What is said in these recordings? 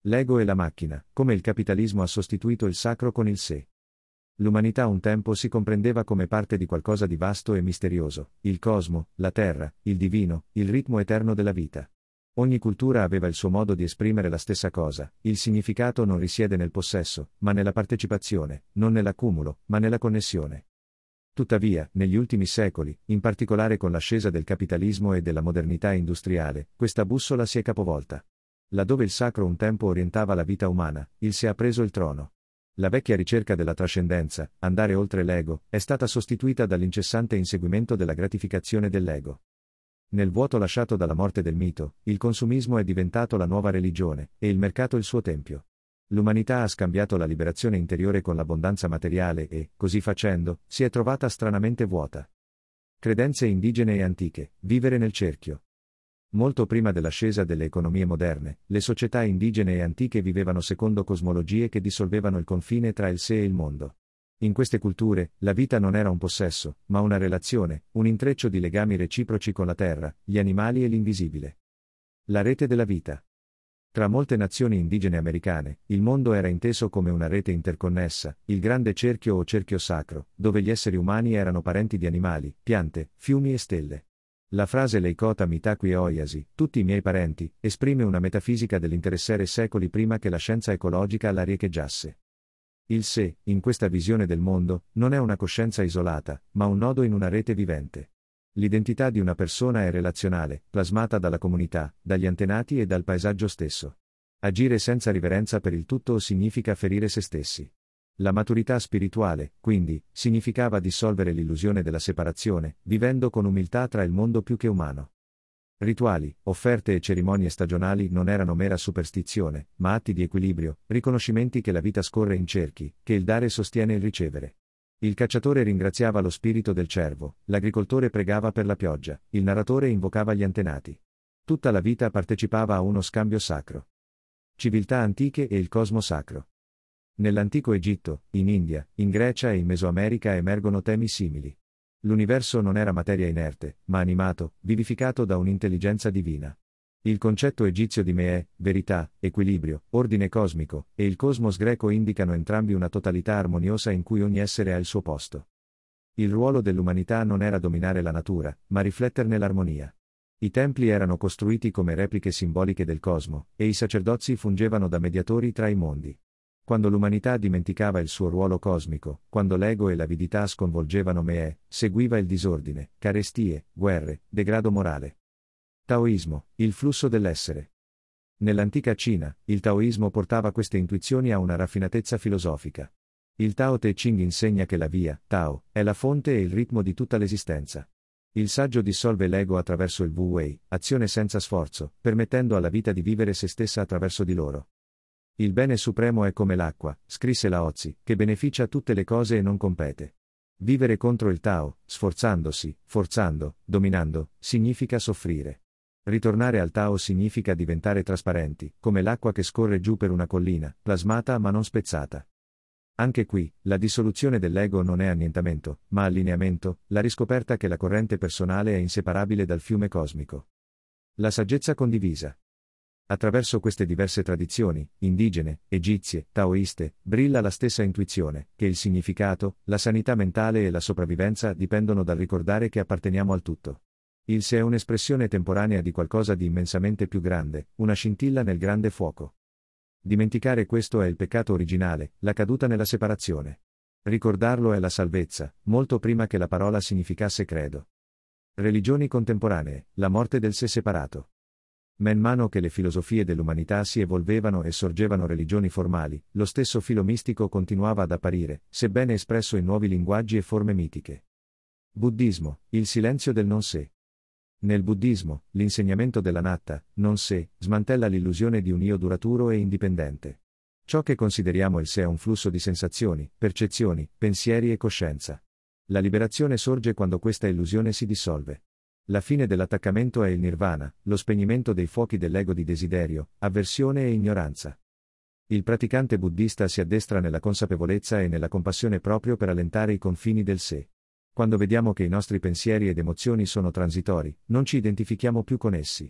L'ego e la macchina, come il capitalismo ha sostituito il sacro con il sé. L'umanità un tempo si comprendeva come parte di qualcosa di vasto e misterioso, il cosmo, la terra, il divino, il ritmo eterno della vita. Ogni cultura aveva il suo modo di esprimere la stessa cosa, il significato non risiede nel possesso, ma nella partecipazione, non nell'accumulo, ma nella connessione. Tuttavia, negli ultimi secoli, in particolare con l'ascesa del capitalismo e della modernità industriale, questa bussola si è capovolta. Laddove il sacro un tempo orientava la vita umana, il sé ha preso il trono. La vecchia ricerca della trascendenza, andare oltre l'ego, è stata sostituita dall'incessante inseguimento della gratificazione dell'ego. Nel vuoto lasciato dalla morte del mito, il consumismo è diventato la nuova religione, e il mercato il suo tempio. L'umanità ha scambiato la liberazione interiore con l'abbondanza materiale e, così facendo, si è trovata stranamente vuota. Credenze indigene e antiche, vivere nel cerchio. Molto prima dell'ascesa delle economie moderne, le società indigene e antiche vivevano secondo cosmologie che dissolvevano il confine tra il sé e il mondo. In queste culture, la vita non era un possesso, ma una relazione, un intreccio di legami reciproci con la terra, gli animali e l'invisibile. La rete della vita. Tra molte nazioni indigene americane, il mondo era inteso come una rete interconnessa, il grande cerchio o cerchio sacro, dove gli esseri umani erano parenti di animali, piante, fiumi e stelle. La frase Leikota Mitaku Oyasi, tutti i miei parenti, esprime una metafisica dell'interessare secoli prima che la scienza ecologica la riecheggiasse. Il sé, in questa visione del mondo, non è una coscienza isolata, ma un nodo in una rete vivente. L'identità di una persona è relazionale, plasmata dalla comunità, dagli antenati e dal paesaggio stesso. Agire senza riverenza per il tutto significa ferire se stessi. La maturità spirituale, quindi, significava dissolvere l'illusione della separazione, vivendo con umiltà tra il mondo più che umano. Rituali, offerte e cerimonie stagionali non erano mera superstizione, ma atti di equilibrio, riconoscimenti che la vita scorre in cerchi, che il dare sostiene il ricevere. Il cacciatore ringraziava lo spirito del cervo, l'agricoltore pregava per la pioggia, il narratore invocava gli antenati. Tutta la vita partecipava a uno scambio sacro. Civiltà antiche e il cosmo sacro. Nell'antico Egitto, in India, in Grecia e in Mesoamerica emergono temi simili. L'universo non era materia inerte, ma animato, vivificato da un'intelligenza divina. Il concetto egizio di Me'è, verità, equilibrio, ordine cosmico, e il cosmos greco indicano entrambi una totalità armoniosa in cui ogni essere ha il suo posto. Il ruolo dell'umanità non era dominare la natura, ma rifletterne l'armonia. I templi erano costruiti come repliche simboliche del cosmo, e i sacerdoti fungevano da mediatori tra i mondi. Quando l'umanità dimenticava il suo ruolo cosmico, quando l'ego e l'avidità sconvolgevano Me'è, seguiva il disordine, carestie, guerre, degrado morale. Taoismo, il flusso dell'essere. Nell'antica Cina, il taoismo portava queste intuizioni a una raffinatezza filosofica. Il Tao Te Ching insegna che la via, Tao, è la fonte e il ritmo di tutta l'esistenza. Il saggio dissolve l'ego attraverso il Wu Wei, azione senza sforzo, permettendo alla vita di vivere se stessa attraverso di loro. Il bene supremo è come l'acqua, scrisse Lao-tzu, che beneficia tutte le cose e non compete. Vivere contro il Tao, sforzandosi, forzando, dominando, significa soffrire. Ritornare al Tao significa diventare trasparenti, come l'acqua che scorre giù per una collina, plasmata ma non spezzata. Anche qui, la dissoluzione dell'ego non è annientamento, ma allineamento, la riscoperta che la corrente personale è inseparabile dal fiume cosmico. La saggezza condivisa. Attraverso queste diverse tradizioni, indigene, egizie, taoiste, brilla la stessa intuizione, che il significato, la sanità mentale e la sopravvivenza dipendono dal ricordare che apparteniamo al tutto. Il sé è un'espressione temporanea di qualcosa di immensamente più grande, una scintilla nel grande fuoco. Dimenticare questo è il peccato originale, la caduta nella separazione. Ricordarlo è la salvezza, molto prima che la parola significasse credo. Religioni contemporanee, la morte del sé separato. Man mano che le filosofie dell'umanità si evolvevano e sorgevano religioni formali, lo stesso filo mistico continuava ad apparire, sebbene espresso in nuovi linguaggi e forme mitiche. Buddismo, il silenzio del non sé. Nel buddismo, l'insegnamento dell'anatta, non sé, smantella l'illusione di un io duraturo e indipendente. Ciò che consideriamo il sé è un flusso di sensazioni, percezioni, pensieri e coscienza. La liberazione sorge quando questa illusione si dissolve. La fine dell'attaccamento è il nirvana, lo spegnimento dei fuochi dell'ego di desiderio, avversione e ignoranza. Il praticante buddista si addestra nella consapevolezza e nella compassione proprio per allentare i confini del sé. Quando vediamo che i nostri pensieri ed emozioni sono transitori, non ci identifichiamo più con essi.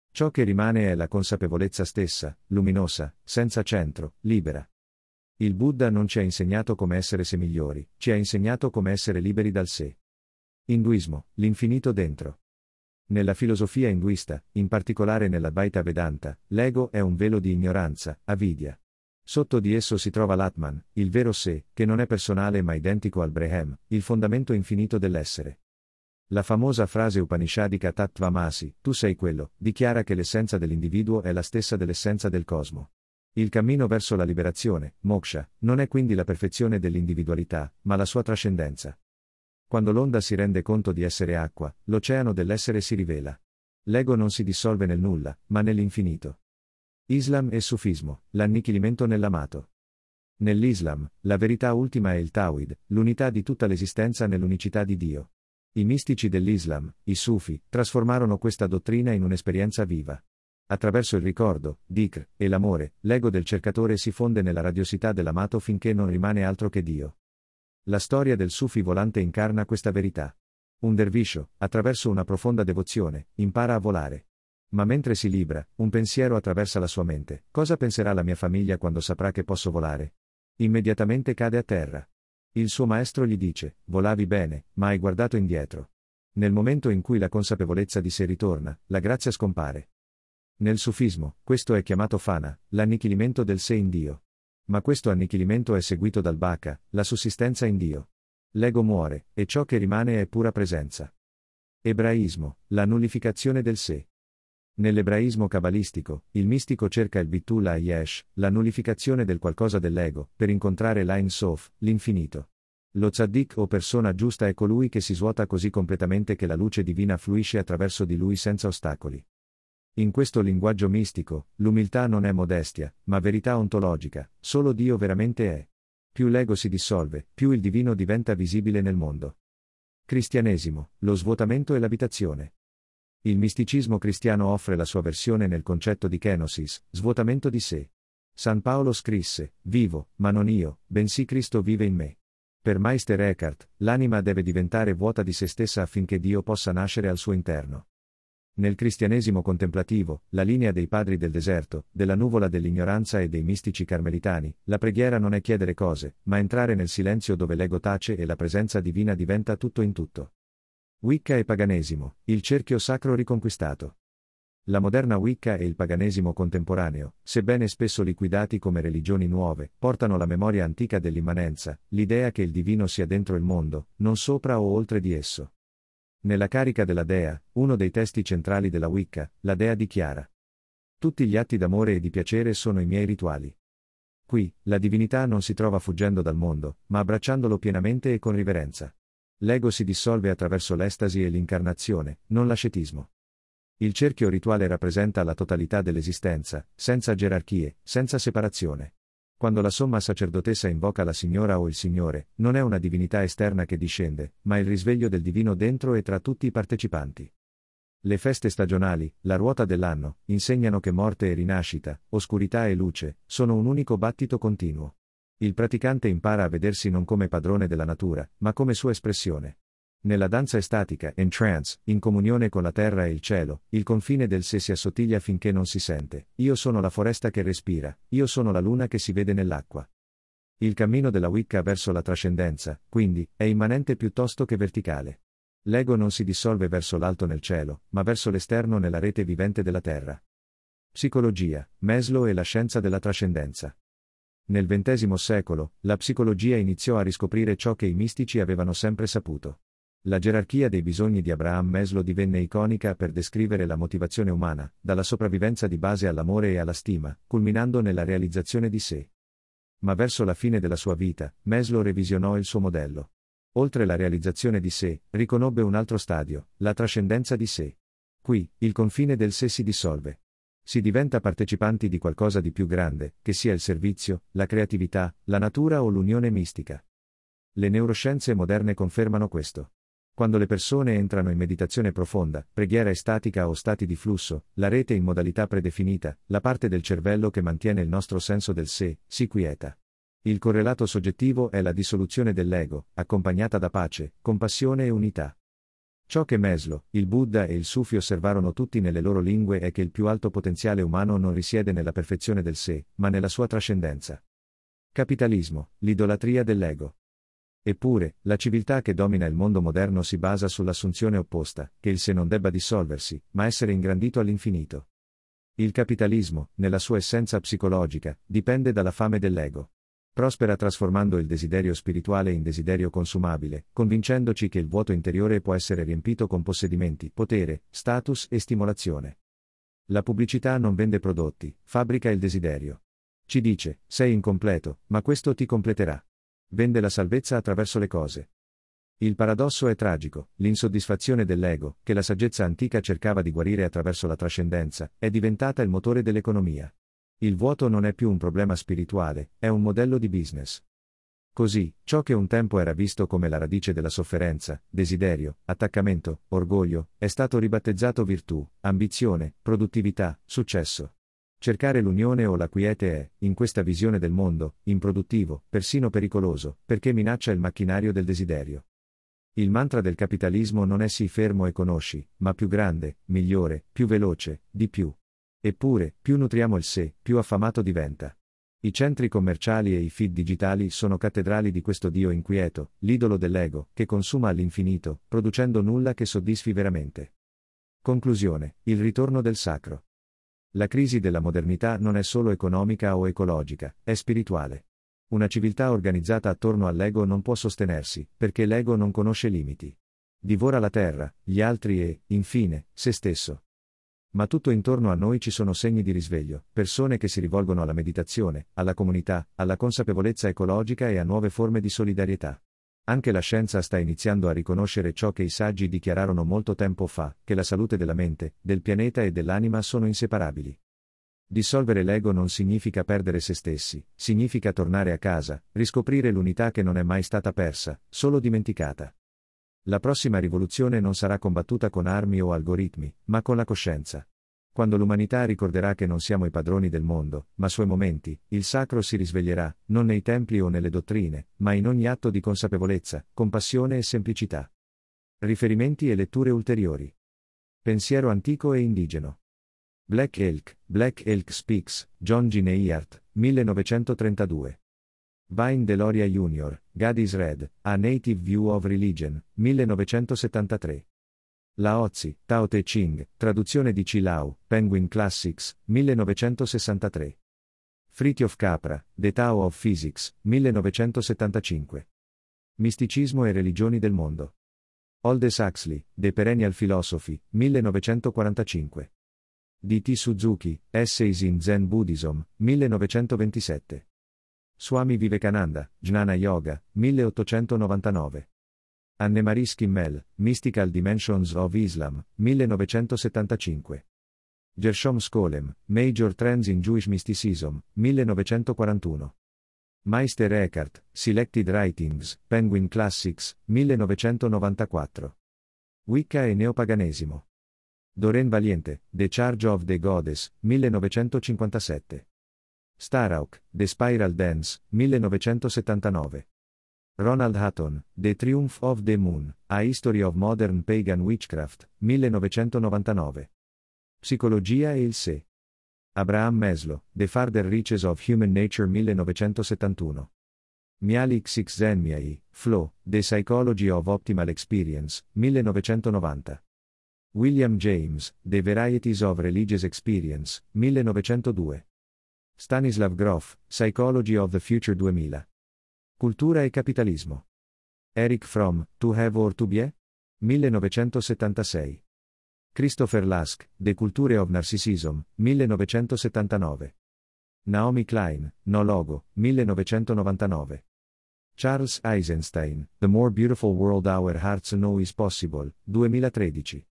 Ciò che rimane è la consapevolezza stessa, luminosa, senza centro, libera. Il Buddha non ci ha insegnato come essere sé migliori, ci ha insegnato come essere liberi dal sé. Induismo, l'infinito dentro. Nella filosofia induista, in particolare nell'Advaita Vedanta, l'ego è un velo di ignoranza, avidya. Sotto di esso si trova l'Atman, il vero sé, che non è personale ma identico al Brehem, il fondamento infinito dell'essere. La famosa frase upanishadica Tattvamasi, tu sei quello, dichiara che l'essenza dell'individuo è la stessa dell'essenza del cosmo. Il cammino verso la liberazione, moksha, non è quindi la perfezione dell'individualità, ma la sua trascendenza. Quando l'onda si rende conto di essere acqua, l'oceano dell'essere si rivela. L'ego non si dissolve nel nulla, ma nell'infinito. Islam e Sufismo, l'annichilimento nell'amato. Nell'Islam, la verità ultima è il Tawhid, l'unità di tutta l'esistenza nell'unicità di Dio. I mistici dell'Islam, i Sufi, trasformarono questa dottrina in un'esperienza viva. Attraverso il ricordo, dhikr, e l'amore, l'ego del cercatore si fonde nella radiosità dell'amato finché non rimane altro che Dio. La storia del Sufi volante incarna questa verità. Un derviscio, attraverso una profonda devozione, impara a volare. Ma mentre si libra, un pensiero attraversa la sua mente: cosa penserà la mia famiglia quando saprà che posso volare? Immediatamente cade a terra. Il suo maestro gli dice: volavi bene, ma hai guardato indietro. Nel momento in cui la consapevolezza di sé ritorna, la grazia scompare. Nel Sufismo, questo è chiamato fana, l'annichilimento del sé in Dio. Ma questo annichilimento è seguito dal baka, la sussistenza in Dio. L'ego muore, e ciò che rimane è pura presenza. Ebraismo, la nullificazione del sé. Nell'ebraismo cabalistico, il mistico cerca il Bittul HaYesh, la nullificazione del qualcosa dell'ego, per incontrare l'Ein Sof, l'infinito. Lo tzaddik o persona giusta è colui che si svuota così completamente che la luce divina fluisce attraverso di lui senza ostacoli. In questo linguaggio mistico, l'umiltà non è modestia, ma verità ontologica, solo Dio veramente è. Più l'ego si dissolve, più il divino diventa visibile nel mondo. Cristianesimo, lo svuotamento e l'abitazione. Il misticismo cristiano offre la sua versione nel concetto di kenosis, svuotamento di sé. San Paolo scrisse: vivo, ma non io, bensì Cristo vive in me. Per Meister Eckhart, l'anima deve diventare vuota di se stessa affinché Dio possa nascere al suo interno. Nel cristianesimo contemplativo, la linea dei padri del deserto, della nuvola dell'ignoranza e dei mistici carmelitani, la preghiera non è chiedere cose, ma entrare nel silenzio dove l'ego tace e la presenza divina diventa tutto in tutto. Wicca e paganesimo, il cerchio sacro riconquistato. La moderna Wicca e il paganesimo contemporaneo, sebbene spesso liquidati come religioni nuove, portano la memoria antica dell'immanenza, l'idea che il divino sia dentro il mondo, non sopra o oltre di esso. Nella carica della Dea, uno dei testi centrali della Wicca, la Dea dichiara: tutti gli atti d'amore e di piacere sono i miei rituali. Qui, la divinità non si trova fuggendo dal mondo, ma abbracciandolo pienamente e con riverenza. L'ego si dissolve attraverso l'estasi e l'incarnazione, non l'ascetismo. Il cerchio rituale rappresenta la totalità dell'esistenza, senza gerarchie, senza separazione. Quando la somma sacerdotessa invoca la signora o il signore, non è una divinità esterna che discende, ma il risveglio del divino dentro e tra tutti i partecipanti. Le feste stagionali, la ruota dell'anno, insegnano che morte e rinascita, oscurità e luce, sono un unico battito continuo. Il praticante impara a vedersi non come padrone della natura, ma come sua espressione. Nella danza estatica, in trance, in comunione con la terra e il cielo, il confine del sé si assottiglia finché non si sente: io sono la foresta che respira, io sono la luna che si vede nell'acqua. Il cammino della Wicca verso la trascendenza, quindi, è immanente piuttosto che verticale. L'ego non si dissolve verso l'alto nel cielo, ma verso l'esterno nella rete vivente della terra. Psicologia, Maslow e la scienza della trascendenza. Nel XX secolo, la psicologia iniziò a riscoprire ciò che i mistici avevano sempre saputo. La gerarchia dei bisogni di Abraham Maslow divenne iconica per descrivere la motivazione umana, dalla sopravvivenza di base all'amore e alla stima, culminando nella realizzazione di sé. Ma verso la fine della sua vita, Maslow revisionò il suo modello. Oltre la realizzazione di sé, riconobbe un altro stadio, la trascendenza di sé. Qui, il confine del sé si dissolve. Si diventa partecipanti di qualcosa di più grande, che sia il servizio, la creatività, la natura o l'unione mistica. Le neuroscienze moderne confermano questo. Quando le persone entrano in meditazione profonda, preghiera estatica o stati di flusso, la rete in modalità predefinita, la parte del cervello che mantiene il nostro senso del sé, si quieta. Il correlato soggettivo è la dissoluzione dell'ego, accompagnata da pace, compassione e unità. Ciò che Maslow, il Buddha e il Sufi osservarono tutti nelle loro lingue è che il più alto potenziale umano non risiede nella perfezione del sé, ma nella sua trascendenza. Capitalismo, l'idolatria dell'ego. Eppure, la civiltà che domina il mondo moderno si basa sull'assunzione opposta, che il sé non debba dissolversi, ma essere ingrandito all'infinito. Il capitalismo, nella sua essenza psicologica, dipende dalla fame dell'ego. Prospera trasformando il desiderio spirituale in desiderio consumabile, convincendoci che il vuoto interiore può essere riempito con possedimenti, potere, status e stimolazione. La pubblicità non vende prodotti, fabbrica il desiderio. Ci dice, sei incompleto, ma questo ti completerà. Vende la salvezza attraverso le cose. Il paradosso è tragico, l'insoddisfazione dell'ego, che la saggezza antica cercava di guarire attraverso la trascendenza, è diventata il motore dell'economia. Il vuoto non è più un problema spirituale, è un modello di business. Così, ciò che un tempo era visto come la radice della sofferenza, desiderio, attaccamento, orgoglio, è stato ribattezzato virtù, ambizione, produttività, successo. Cercare l'unione o la quiete è, in questa visione del mondo, improduttivo, persino pericoloso, perché minaccia il macchinario del desiderio. Il mantra del capitalismo non è sii fermo e conosci, ma più grande, migliore, più veloce, di più. Eppure, più nutriamo il sé, più affamato diventa. I centri commerciali e i feed digitali sono cattedrali di questo Dio inquieto, l'idolo dell'ego, che consuma all'infinito, producendo nulla che soddisfi veramente. Conclusione: il ritorno del sacro. La crisi della modernità non è solo economica o ecologica, è spirituale. Una civiltà organizzata attorno all'ego non può sostenersi, perché l'ego non conosce limiti. Divora la terra, gli altri e, infine, se stesso. Ma tutto intorno a noi ci sono segni di risveglio, persone che si rivolgono alla meditazione, alla comunità, alla consapevolezza ecologica e a nuove forme di solidarietà. Anche la scienza sta iniziando a riconoscere ciò che i saggi dichiararono molto tempo fa, che la salute della mente, del pianeta e dell'anima sono inseparabili. Dissolvere l'ego non significa perdere se stessi, significa tornare a casa, riscoprire l'unità che non è mai stata persa, solo dimenticata. La prossima rivoluzione non sarà combattuta con armi o algoritmi, ma con la coscienza. Quando l'umanità ricorderà che non siamo i padroni del mondo, ma suoi momenti, il sacro si risveglierà, non nei templi o nelle dottrine, ma in ogni atto di consapevolezza, compassione e semplicità. Riferimenti e letture ulteriori. Pensiero antico e indigeno. Black Elk Speaks, John G. Neihardt, 1932. Vine Deloria Jr., God is Red, A Native View of Religion, 1973. Lao Tzu, Tao Te Ching, traduzione di C. Lau, Penguin Classics, 1963. Fritjof Capra, The Tao of Physics, 1975. Misticismo e religioni del mondo. Aldous Huxley, The Perennial Philosophy, 1945. D.T. Suzuki, Essays in Zen Buddhism, 1927. Swami Vivekananda, Jnana Yoga, 1899. Annemarie Schimmel, Mystical Dimensions of Islam, 1975. Gershom Scholem, Major Trends in Jewish Mysticism, 1941. Meister Eckhart, Selected Writings, Penguin Classics, 1994. Wicca e Neopaganesimo. Doreen Valiente, The Charge of the Goddess, 1957. Starhawk, The Spiral Dance, 1979. Ronald Hutton, The Triumph of the Moon, A History of Modern Pagan Witchcraft, 1999. Psicologia e il sé. Abraham Maslow, The Farther Reaches of Human Nature, 1971. Mihaly Csikszentmihalyi, Flow, The Psychology of Optimal Experience, 1990. William James, The Varieties of Religious Experience, 1902. Stanislav Grof, Psychology of the Future, 2000. Cultura e capitalismo. Eric Fromm, To Have or to Be? 1976. Christopher Lask, The Culture of Narcissism, 1979. Naomi Klein, No Logo, 1999. Charles Eisenstein, The More Beautiful World Our Hearts Know Is Possible, 2013.